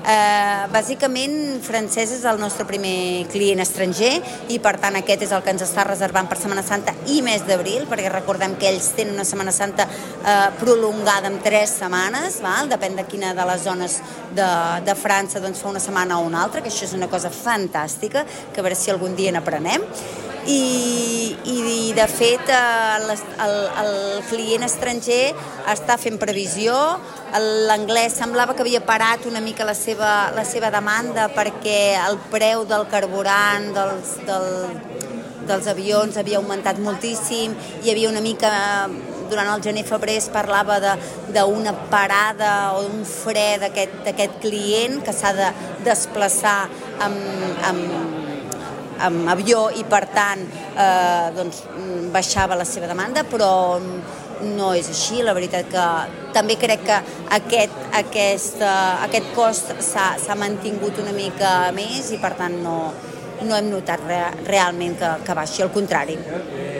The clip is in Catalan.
Bàsicament, Francesc és el nostre primer client estranger i, per tant, aquest és el que ens està reservant per Setmana Santa i mes d'abril, perquè recordem que ells tenen una Setmana Santa prolongada en 3 setmanes, val? Depèn de quina de les zones de França doncs, fa una setmana o una altra, que això és una cosa fantàstica, que a veure si algun dia n'aprenem. I de fet el client estranger està fent previsió. L'anglès semblava que havia parat una mica la seva demanda perquè el preu del carburant dels avions havia augmentat moltíssim, hi havia una mica durant el gener-febrer es parlava d'una parada o d'un fre d'aquest client que s'ha de desplaçar amb avió i, per tant, doncs, baixava la seva demanda, però no és així. La veritat que també crec que aquest cost s'ha mantingut una mica més i, per tant, no hem notat realment que baixi, al contrari.